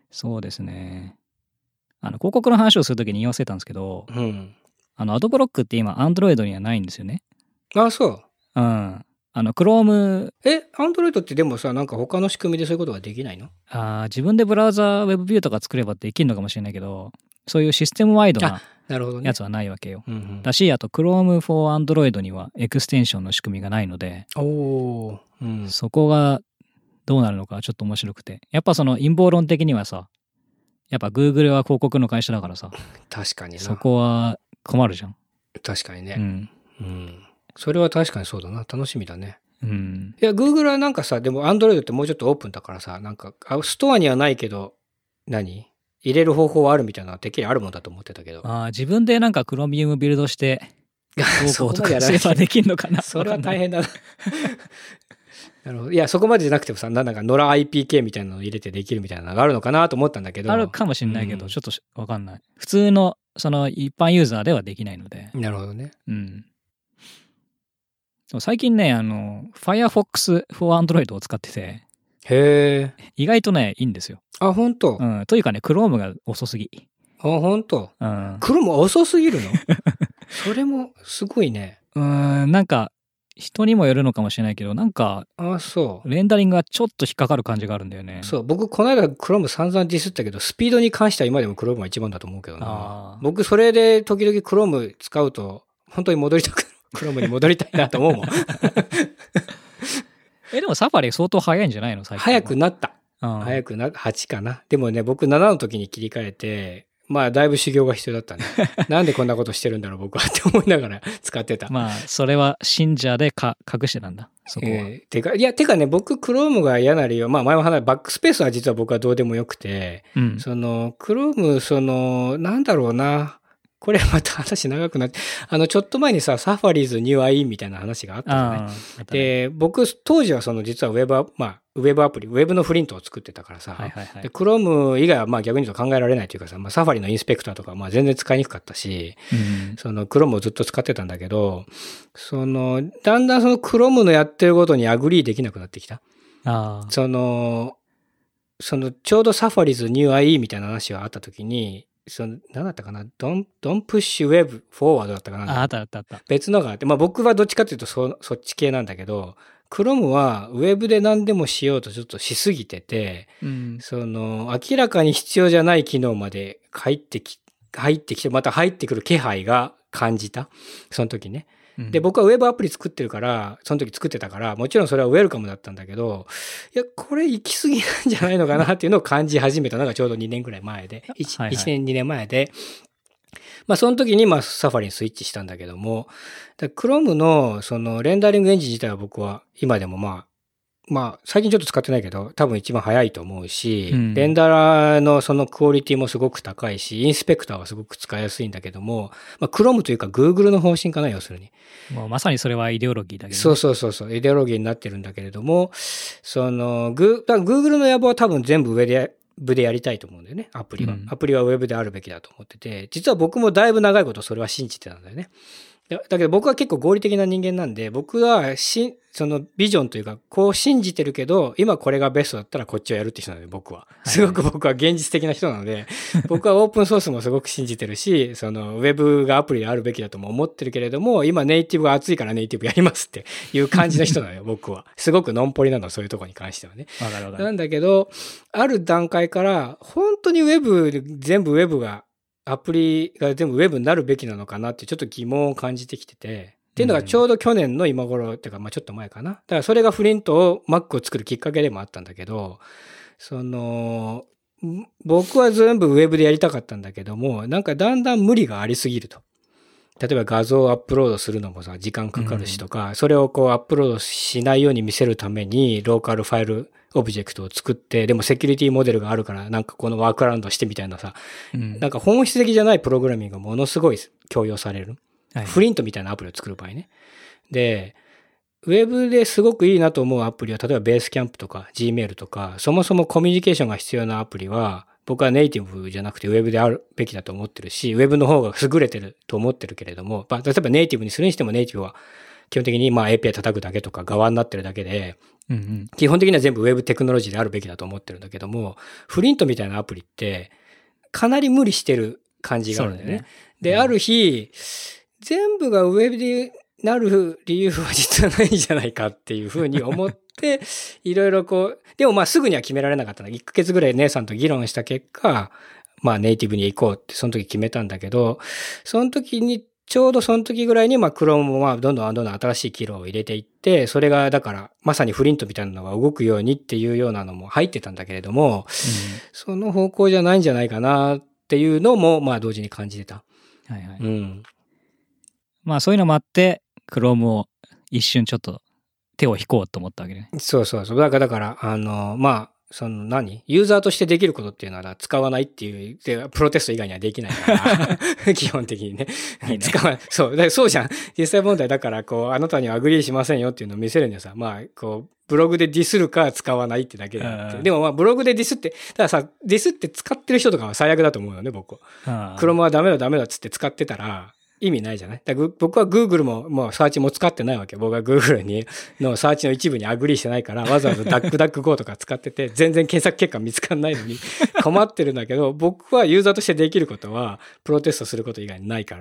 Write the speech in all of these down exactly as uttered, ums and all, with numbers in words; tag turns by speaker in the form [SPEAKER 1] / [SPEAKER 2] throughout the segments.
[SPEAKER 1] そうですね。あの広告の話をするときに言わせたんですけど、
[SPEAKER 2] うん。
[SPEAKER 1] あのアドブロックって今 Android にはないんですよね。
[SPEAKER 2] あ、そう。
[SPEAKER 1] うん。あの Chrome、
[SPEAKER 2] え、Android ってでもさ、なんか他の仕組みでそういうことができないの？
[SPEAKER 1] あー自分でブラウザーウェブビューとか作ればできるのかもしれないけど、そういうシステムワイドな
[SPEAKER 2] なるほどね。
[SPEAKER 1] やつはないわけよ。
[SPEAKER 2] うんうん、
[SPEAKER 1] だし、あと Chrome for Android にはエクステンションの仕組みがないので、
[SPEAKER 2] おー、うん、
[SPEAKER 1] そこがどうなるのかちょっと面白くて。やっぱその陰謀論的にはさ、やっぱ Google は広告の会社だからさ、
[SPEAKER 2] 確かにな。
[SPEAKER 1] そこは困るじゃん。
[SPEAKER 2] 確かにね。
[SPEAKER 1] うん。
[SPEAKER 2] うん。それは確かにそうだな。楽しみだね。
[SPEAKER 1] うん。
[SPEAKER 2] いや、Google はなんかさ、でも Android ってもうちょっとオープンだからさ、なんか、あストアにはないけど、何入れる方法はあるみたいなのはてっきりあるもんだと思ってたけど。
[SPEAKER 1] ああ、自分でなんか Chromium ビルドして、
[SPEAKER 2] そ
[SPEAKER 1] どうこうと
[SPEAKER 2] こまでやらない
[SPEAKER 1] かすればできるのかな。
[SPEAKER 2] それは大変だな。なるほど。いや、そこまでじゃなくてもさ、なんか、ノラ アイピーケー みたいなのを入れてできるみたいなのがあるのかなと思ったんだけど。
[SPEAKER 1] あるかもしれないけど、
[SPEAKER 2] うん
[SPEAKER 1] ちょっとわかんない。普通の、その一般ユーザーではできないので。
[SPEAKER 2] なるほどね。
[SPEAKER 1] うん。最近ね、あの、Firefox for Android を使ってて、
[SPEAKER 2] へえ。
[SPEAKER 1] 意外とね、いいんですよ。
[SPEAKER 2] あ、ほんと。
[SPEAKER 1] うん。というかね、Chrome が遅すぎ。
[SPEAKER 2] あ、ほんと。
[SPEAKER 1] うん。
[SPEAKER 2] Chrome遅すぎるの？それもすごいね。
[SPEAKER 1] うーん、なんか、人にもよるのかもしれないけど、なんか、
[SPEAKER 2] あ、そう。
[SPEAKER 1] レンダリングがちょっと引っかかる感じがあるんだよね。
[SPEAKER 2] そう。僕、この間 Chrome 散々ディスったけど、スピードに関しては今でも Chrome が一番だと思うけどな。
[SPEAKER 1] あー
[SPEAKER 2] 僕、それで時々 Chrome 使うと、本当に戻りたく、Chrome に戻りたいなと思うもん。
[SPEAKER 1] え、でもサファリ相当早いんじゃないの最近は。
[SPEAKER 2] 早くなった。
[SPEAKER 1] うん
[SPEAKER 2] 早くな、はちかな。でもね、僕ななの時に切り替えて、まあ、だいぶ修行が必要だったね。なんでこんなことしてるんだろう、僕はって思いながら使ってた。
[SPEAKER 1] まあ、それは信者でか隠してたんだ。そこは。
[SPEAKER 2] えーてか、いや、てかね、僕、Chrome が嫌な理由は、まあ、前も話したバックスペースは実は僕はどうでもよくて、
[SPEAKER 1] うん。
[SPEAKER 2] その、Chrome、その、なんだろうな。これまた話長くなって、あの、ちょっと前にさ、サファリーズ ニューアイ みたいな話があったじゃない。
[SPEAKER 1] ああ、あったね。
[SPEAKER 2] で、僕、当時はその、実はウェブア、まあ、ウェブアプリ、ウェブのフリントを作ってたからさ、
[SPEAKER 1] はいはいはい
[SPEAKER 2] で、Chrome 以外はまあ逆に言うと考えられないというかさ、まあ、サファリのインスペクターとかまあ全然使いにくかったし、
[SPEAKER 1] うん。
[SPEAKER 2] その Chrome をずっと使ってたんだけど、その、だんだんその Chrome のやってることにアグリーできなくなってきた。
[SPEAKER 1] ああ。
[SPEAKER 2] その、その、ちょうど Safari's New アイイー みたいな話があったときに、その、何だったかな ?Don't, don't push web forward だったかな
[SPEAKER 1] あ、あったあったあった。
[SPEAKER 2] 別のがあって、まあ僕はどっちかというとそ、そっち系なんだけど、Chrome はウェブで何でもしようとちょっとしすぎてて、
[SPEAKER 1] うん。
[SPEAKER 2] その、明らかに必要じゃない機能まで入ってき、入ってきて、また入ってくる気配が感じた。その時ね。
[SPEAKER 1] うん
[SPEAKER 2] で、僕はウェブアプリ作ってるから、その時作ってたから、もちろんそれはウェルカムだったんだけど、いや、これ行き過ぎなんじゃないのかなっていうのを感じ始めたのがちょうどにねんくらい前で、いち,
[SPEAKER 1] はいはい
[SPEAKER 2] いちねん、にねんまえで、まあその時にまあサファリにスイッチしたんだけども、Chrome のそのレンダリングエンジン自体は僕は今でもまあ、まあ最近ちょっと使ってないけど多分一番早いと思うし、
[SPEAKER 1] うん
[SPEAKER 2] レンダラーのそのクオリティもすごく高いし、インスペクターはすごく使いやすいんだけども、まあ Chrome というか Google の方針かな、要するに。
[SPEAKER 1] もうまさにそれはイデオロギーだけど、ね。
[SPEAKER 2] そうそうそうそう、イデオロギーになってるんだけれども、その、グー、Google の野望は多分全部上で、部でやりたいと思うんだよね、アプリは。
[SPEAKER 1] うん
[SPEAKER 2] アプリはウェブであるべきだと思ってて、実は僕もだいぶ長いことそれは信じてたんだよね。だだけど僕は結構合理的な人間なんで、僕はし、そのビジョンというか、こう信じてるけど、今これがベストだったらこっちをやるって人なので、僕は。すごく僕は現実的な人なので、僕はオープンソースもすごく信じてるし、そのウェブがアプリであるべきだとも思ってるけれども、今ネイティブが熱いからネイティブやりますっていう感じの人なのよ、僕は。すごくノンポリなの、そういうところに関してはね。
[SPEAKER 1] わかるわかる。
[SPEAKER 2] なんだけど、ある段階から、本当にウェブ、全部ウェブが、アプリが全部ウェブになるべきなのかなってちょっと疑問を感じてきてて、っていうのがちょうど去年の今頃っていうか、まあちょっと前かな。だからそれがフリントを Mac を作るきっかけでもあったんだけど、その、僕は全部ウェブでやりたかったんだけども、なんかだんだん無理がありすぎると。例えば画像をアップロードするのもさ、時間かかるしとか、うん、それをこうアップロードしないように見せるために、ローカルファイルオブジェクトを作って、でもセキュリティモデルがあるから、なんかこのワークアラウンドしてみたいなさ、うん、なんか本質的じゃないプログラミングがものすごい強要される。はい、フリントみたいなアプリを作る場合ね。で、ウェブですごくいいなと思うアプリは、例えばベースキャンプとか Gmail とか、そもそもコミュニケーションが必要なアプリは、僕はネイティブじゃなくてウェブであるべきだと思ってるし、ウェブの方が優れてると思ってるけれども、例えばネイティブにするにしてもネイティブは基本的にまあ エーピーアイ 叩くだけとか側になってるだけで、
[SPEAKER 1] うんうん、
[SPEAKER 2] 基本的には全部ウェブテクノロジーであるべきだと思ってるんだけども、フリントみたいなアプリってかなり無理してる感じがあるんだよね。
[SPEAKER 1] そうだね。
[SPEAKER 2] で、
[SPEAKER 1] うん、
[SPEAKER 2] ある日、全部がウェブでなる理由は実はないんじゃないかっていうふうに思って、いろいろこう、でもまあすぐには決められなかったの。いっかげつぐらい姉さんと議論した結果、まあネイティブに行こうってその時決めたんだけど、その時に、ちょうどその時ぐらいにまあ Chrome もまあどんどんどんどん新しい機能を入れていって、それがだからまさにフリントみたいなのが動くようにっていうようなのも入ってたんだけれども、うん、その方向じゃないんじゃないかなっていうのもまあ同時に感じてた。
[SPEAKER 1] はいはい。
[SPEAKER 2] うん。
[SPEAKER 1] まあそういうのもあって、Chrome を一瞬ちょっと手を引こうと思ったわけね。
[SPEAKER 2] そうそうそう。だから、だから、あの、まあ、その何ユーザーとしてできることっていうのは使わないっていう、でプロテスト以外にはできないから、基本的にね。いいね使わない。そう。だからそうじゃん。実際問題だから、こう、あなたにはアグリーしませんよっていうのを見せるにはさ、まあ、こう、ブログでディスるか使わないってだけであって。でもまあ、ブログでディスって、たださ、ディスって使ってる人とかは最悪だと思うよね、僕。クロムはダメだダメだっつって使ってたら、意味ないじゃない。だから僕は Google も、もうサーチも使ってないわけ。僕は Google にのサーチの一部にアグリーしてないから、わざわざダックダック ゴー とか使ってて、全然検索結果見つかんないのに困ってるんだけど、僕はユーザーとしてできることは、プロテストすること以外にないから、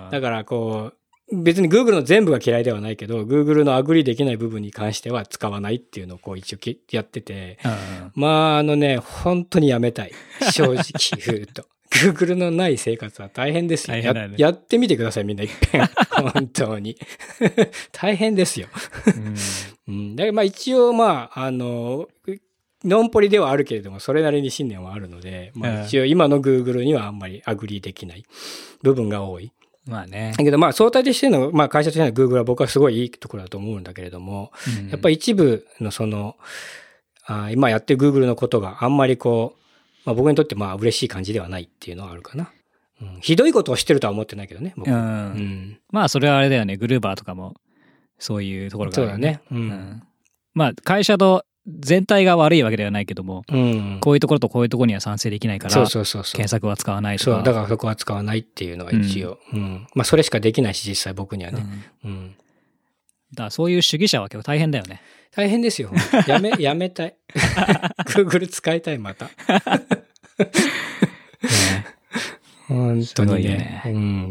[SPEAKER 2] だからこう、別に Google の全部が嫌いではないけど、Google のアグリーできない部分に関しては使わないっていうのをこう一応やってて、まああのね、本当にやめたい。正直言うと。Google のない生活は大変ですよ。ね、や, やってみてください、みんな一遍。本当に。大変ですよ。うんうん、だからまあ一応まあ、あの、ノンポリではあるけれども、それなりに信念はあるので、まあ一応今の Google にはあんまりアグリーできない部分が多い。
[SPEAKER 1] まあね。
[SPEAKER 2] だけどまあ相対的しての、まあ会社としての Google は僕はすごいいいところだと思うんだけれども、うん、やっぱり一部のその、あ今やってる Google のことがあんまりこう、まあ僕にとってまあ嬉しい感じではないっていうのはあるかな。うん、ひどいことをしてるとは思ってないけどね、僕。うん。うん、
[SPEAKER 1] まあそれはあれだよね、グルーバーとかもそういうところがあるよね。
[SPEAKER 2] そうだね。うん。
[SPEAKER 1] うん、まあ会社と全体が悪いわけではないけども、うん、こういうところとこういうところには賛成できないから、そうそうそうそう検索は使わないとか。
[SPEAKER 2] そう、だからそこは使わないっていうのは一応。うん。うん、まあそれしかできないし、実際僕にはね。うん。うん、
[SPEAKER 1] だからそういう主義者は結構大変だよね。
[SPEAKER 2] 大変ですよ。やめ、やめたい。Google 使いたい、また。ね、本当にね。ねうん、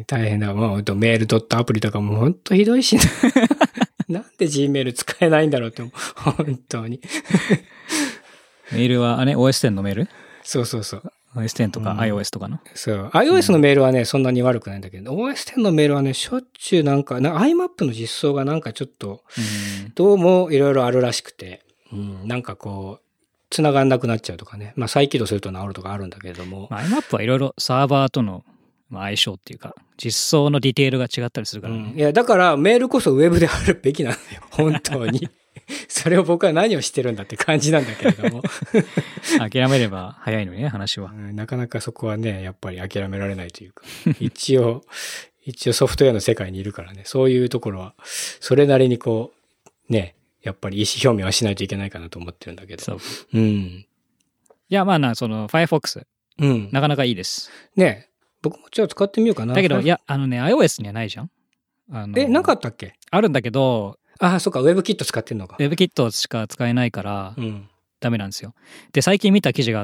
[SPEAKER 2] 大変だ。もうメールドットアプリとかも本当ひどいし、ね、なんで Gmail 使えないんだろうって思う。本当に。
[SPEAKER 1] メールは、あれ オーエステン のメール
[SPEAKER 2] そうそうそう。
[SPEAKER 1] オーエステン とか iOS とかの、うん、
[SPEAKER 2] そう。iOS のメールはね、そんなに悪くないんだけど、オーエステン のメールはね、しょっちゅうなんか、なんか アイマップ の実装がなんかちょっと、どうもいろいろあるらしくて、うん、なんかこう、繋がんなくなっちゃうとかね。まあ再起動すると治るとかあるんだけれども。
[SPEAKER 1] まあ、アイマップ はいろいろサーバーとの相性っていうか、実装のディテールが違ったりするからね。
[SPEAKER 2] うん、いや、だからメールこそウェブであるべきなんだよ。本当に。それを僕は何をしてるんだって感じなんだけれども。
[SPEAKER 1] 諦めれば早いのにね、話は、
[SPEAKER 2] うん。なかなかそこはね、やっぱり諦められないというか。一応、一応ソフトウェアの世界にいるからね。そういうところは、それなりにこう、ね、やっぱり意思表明はしないといけないかなと思ってるんだけど。そう。うん。い
[SPEAKER 1] や、まあな、その Firefox。
[SPEAKER 2] うん。
[SPEAKER 1] なかなかいいです。
[SPEAKER 2] ね僕もじゃあ使ってみようかな。
[SPEAKER 1] だけど、いや、あのね、iOS にはないじゃん。あの
[SPEAKER 2] え、なかったっけ？
[SPEAKER 1] あるんだけど、
[SPEAKER 2] ああ、そっか、WebKit 使ってんのか。
[SPEAKER 1] WebKit しか使えないから、うん、ダメなんですよ。で、最近見た記事があって、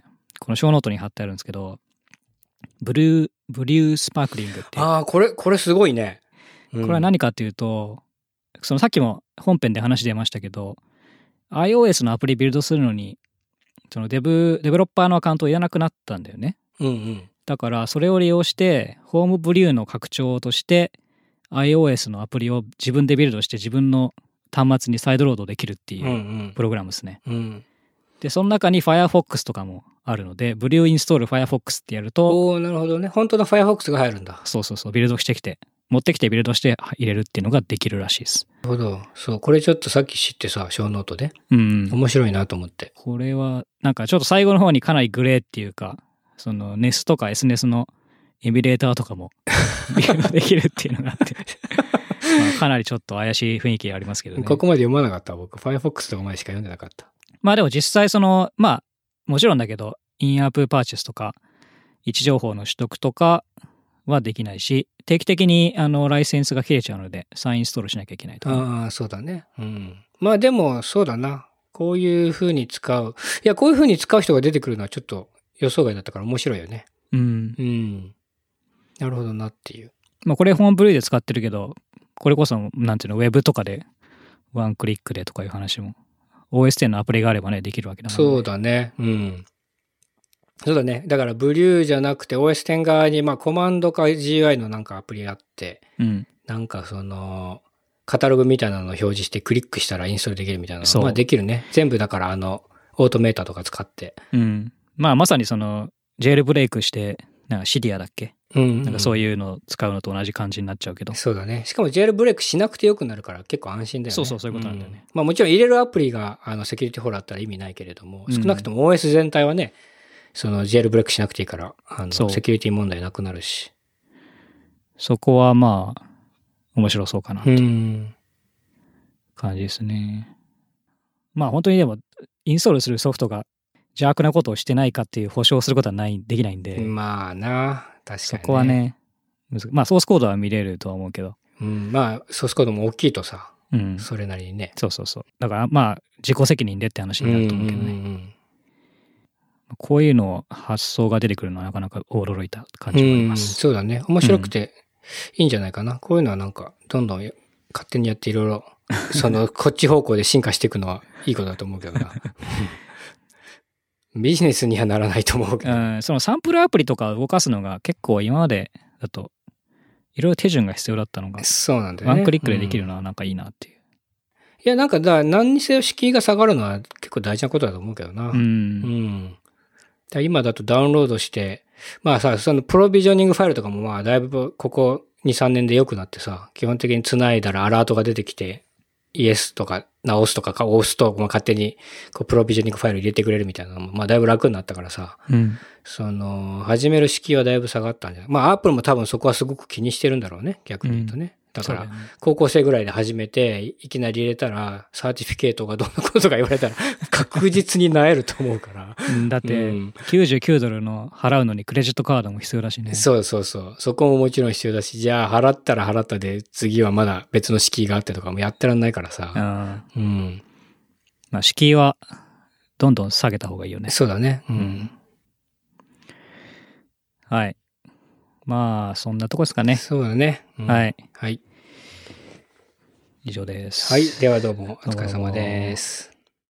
[SPEAKER 1] このショーノートに貼ってあるんですけど、ブルー、ブリュースパークリングって。
[SPEAKER 2] ああ、これ、これすごいね。
[SPEAKER 1] うん、これは何かっていうと、そのさっきも本編で話出ましたけど、iOS のアプリビルドするのに、そのデブ、デベロッパーのアカウントをいらなくなったんだよね。
[SPEAKER 2] うんうん。
[SPEAKER 1] だからそれを利用して、ホームブリューの拡張として、iOS のアプリを自分でビルドして自分の端末にサイドロードできるっていうプログラムですね。
[SPEAKER 2] うんうん、
[SPEAKER 1] で、その中に Firefox とかもあるので、ブリューインストール Firefox ってやると、
[SPEAKER 2] おー、なるほどね。本当の Firefox が入るんだ。
[SPEAKER 1] そうそうそう、ビルドしてきて、持ってきてビルドして入れるっていうのができるらしいです。
[SPEAKER 2] なるほど。そう、これちょっとさっき知ってさ、ショーノートで。
[SPEAKER 1] うん。
[SPEAKER 2] 面白いなと思って。
[SPEAKER 1] これは、なんかちょっと最後の方にかなりグレーっていうか、その ネス とか エスネス のエミュレーターとかもビルドできるっていうのがあって、まあ、かなりちょっと怪しい雰囲気ありますけどね。
[SPEAKER 2] ここまで読まなかった僕。Firefox とかまでしか読んでなかった。
[SPEAKER 1] まあでも実際その、まあ、もちろんだけど、インアップパーチェスとか、位置情報の取得とか、 はできないし、定期的にあのライセンスが切れちゃうので再インストールしなきゃいけないとか。
[SPEAKER 2] ああ、そうだね。うん。まあでも、そうだな。こういう風に使う。いや、こういう風に使う人が出てくるのはちょっと予想外だったから面白いよね。
[SPEAKER 1] うん。
[SPEAKER 2] うん。なるほどなっていう。
[SPEAKER 1] まあこれホームブルーで使ってるけど、これこそ、なんていうの、ウェブとかでワンクリックでとかいう話も、オーエステン のアプリがあればね、できるわけだから、ね。
[SPEAKER 2] そうだね。うん。そうだね。だから、ブリューじゃなくて オーエステン 側に、まあ、コマンドか ジーユーアイ のなんかアプリあって、
[SPEAKER 1] うん、
[SPEAKER 2] なんかその、カタログみたいなのを表示してクリックしたらインストールできるみたいなの。まあ、できるね。全部だから、あの、オートメーターとか使って。
[SPEAKER 1] うん。まあ、まさにその、ジェールブレイクして、なんかシディアだっけ、うん、うん、なんかそういうのを使うのと同じ感じになっちゃうけど。
[SPEAKER 2] そうだね。しかもジェールブレイクしなくてよくなるから結構安心だよね。
[SPEAKER 1] そうそう、そういうことなんだよね。
[SPEAKER 2] うん、まあもちろん入れるアプリがあのセキュリティフォローあったら意味ないけれども、少なくとも オーエス 全体はね、そのジェールブレイクしなくていいから、あのセキュリティ問題なくなるし。
[SPEAKER 1] そこはまあ、面白そうかなっていう感じですね。まあ本当にでも、インストールするソフトが邪悪なことをしてないかっていう保証することはない、できないんで。
[SPEAKER 2] まあな、確かに、ね。
[SPEAKER 1] そこはね、まあソースコードは見れるとは思うけど。
[SPEAKER 2] うん、まあソースコードも大きいとさ、
[SPEAKER 1] うん、
[SPEAKER 2] それなりにね。
[SPEAKER 1] そうそうそう。だからまあ自己責任でって話になると思うけどね。うんうんうん、こういうの発想が出てくるのはなかなか驚いた感じもあります。
[SPEAKER 2] うん、そうだね。面白くていいんじゃないかな。うん、こういうのはなんかどんどん勝手にやっていろいろ、そのこっち方向で進化していくのはいいことだと思うけどな。ビジネスにはならないと思うけど、うん。
[SPEAKER 1] そのサンプルアプリとか動かすのが結構今までだといろいろ手順が必要だったのが、
[SPEAKER 2] そうなんだよね。
[SPEAKER 1] ワンクリックでできるのはなんかいいなっていう。うん、
[SPEAKER 2] いや、なんかだ、何にせよ敷居が下がるのは結構大事なことだと思うけどな。
[SPEAKER 1] うん。うん、
[SPEAKER 2] だ今だとダウンロードして、まあさ、そのプロビジョニングファイルとかもまあだいぶここに、さんねんで良くなってさ、基本的に繋いだらアラートが出てきて、イエスとか直すとか押すと、まあ、勝手にこうプロビジョニングファイル入れてくれるみたいなのも、まあだいぶ楽になったからさ、
[SPEAKER 1] うん、
[SPEAKER 2] その、始める敷居はだいぶ下がったんじゃない。まあアップルも多分そこはすごく気にしてるんだろうね、逆に言うとね。うん、だから、高校生ぐらいで始めて、いきなり入れたら、サーティフィケートがどんなことが言われたら、確実になえると思うから。
[SPEAKER 1] だって、きゅうじゅうきゅうドルの払うのにクレジットカードも必要だしね。
[SPEAKER 2] そうそうそう。そこももちろん必要だし、じゃあ払ったら払ったで、次はまだ別の敷居があってとかもやってらんないからさ。うん。
[SPEAKER 1] まあ、敷居は、どんどん下げた方がいいよね。
[SPEAKER 2] そうだね。
[SPEAKER 1] うん。うん、はい。まあ、そんなとこですかね。
[SPEAKER 2] そうだね。
[SPEAKER 1] うん、はい。
[SPEAKER 2] はい。
[SPEAKER 1] 以上です。
[SPEAKER 2] はい。ではどうもお疲れ様です。